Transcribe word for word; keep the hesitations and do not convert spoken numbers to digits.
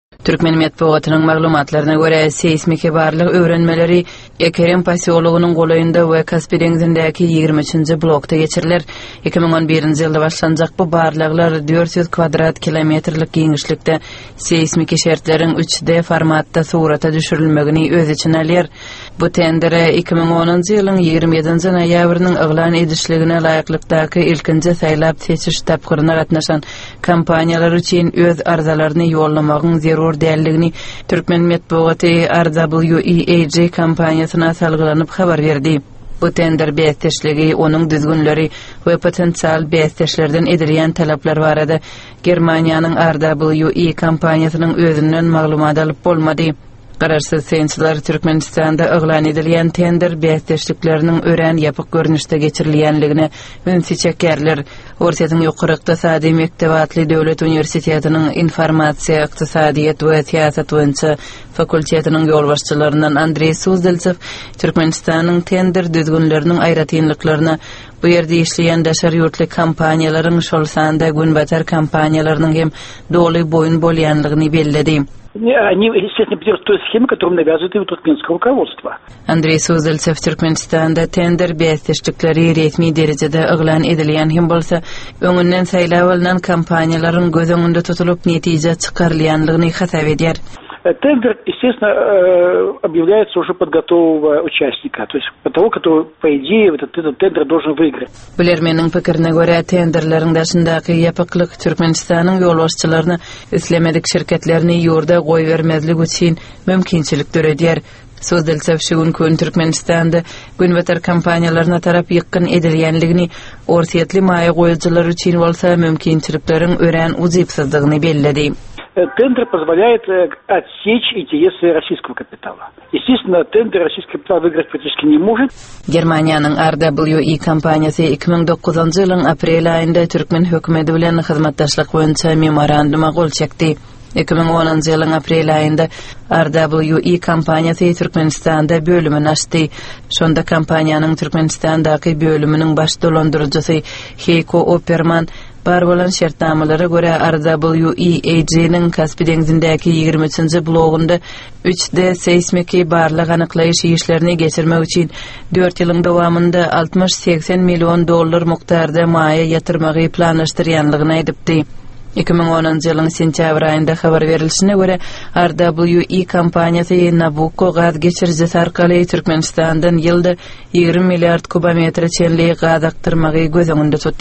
Türkmen Medeniýetining maglumatlaryna görä seismike barlyk öwrenmeleri Ekerem pasiýolugynyň golayynda we Kaspy deňizindäki ýigirme üçinji blokda geçiriler. iki ming on birinji ýylda başlanjak bu barlyklar dört yüz kvadrat kilometrlik giňişlikde seismike şertleriň üç D formatda surata düşürilmegini öz içine alýar. Bu tendere iki ming onunji ýylyň ýigirme ýedinji noýabrynyň eglan edişligine laýyklykdaky ilkinji saýlap seçiş tapgyryna gatnaşan kompaniýalar üçin öz arzalaryny ýollamagyň zerur dälligini Türkmen Medeniýeti R W E A G kompaniýasyna salgylanyp habar berdi. Bu tender beýteşligi, onuň düzgünleri we potensial beýteşlerden edilýän talaplar barada Germaniýanyň R W E kompaniýasynyň özünden maglumat alyp bolmady. Gararsız seýençiler Türkmenistanda eglan edilýän tender beýteşlikleriniň ören ýapyk görnüşde geçirilýänligine ünsi çekerler. Ortatyň ýokary ykdysady mektebatly döwlet universitetiniň informasiýa, ykdysadyýat we siýasat boýunça fakultetiniň ýolbaşçylaryndan Andrey Suzdelcev Türkmenistanyň tender düzgünleriniň aýratynlyklaryna bu ýerde işleýän daşary ýurtly kompaniýalaryň şol sanda günbatar kompaniýalarynyň hem doly boýun bolýanlygyny belledi. Они, естественно, придерживаются той схемы, которую навязывает им туркменское руководство. Andrey Suzdelcev Türkmenistanda tender beýteşlikleri resmi derejede eglan edilýän hem bolsa, öňünden saýlap alynan kompaniýalaryň göz öňünde tutulup netije çykarylýanlygyny hasap edýär. Тендер, естественно, объявляется уже под готового участника, то есть под того, который, по идее, этот, этот тендер должен выиграть. Bilermeniň pikirine görä tenderleriň daşyndaky ýapyklyk Türkmenistanyň ýolbaşçylaryny islemedik şirketlerini ýurda goý bermezlik üçin mümkinçilik töredýär. Sözdelçev şuň gün Türkmenistanda günbatar kompaniýalaryna tarap ýykyn edilýänligini, ortaýatly maýa goýucular üçin bolsa mümkinçilikleriň ören uzypsyzlygyny belledi. Тендер позволяет отсечь интересы российского капитала. Естественно, тендер российский капитал выиграть практически не может. Germaniýanyň R W E kompaniýasy iki ming dokuzunji ýylyň aprel aýynda Türkmen hökümeti bilen hyzmatdaşlyk boýunça memoranduma gol çekdi. iki ming onunji ýylyň aprel aýynda R W E kompaniýasy Türkmenistanda bölümini açdy. Şonda kompaniýanyň Türkmenistandaky bölüminiň baş dolandyrjysy Heiko Opperman bar bolan şertnamalary görä R W E A G'niň Kaspy deňizindäki ýigirme üçinji blogunda üç D seismiki barlyk anyklaýyş işlerini geçirmek üçin dört ýylyň dowamynda altmış seksen million dollar mukdarda maýa ýatyrmagy planlaşdyrýanlygyny aýdypdy. iki ming onunji ýylyň sentýabr aýynda habar berilişine görä R W E kompaniýasy Nabucco gaz geçirjisi arkaly Türkmenistandan ýylda ýigirme milliard kubometr çenli gaz aktyrmagy göz öňünde tutdy.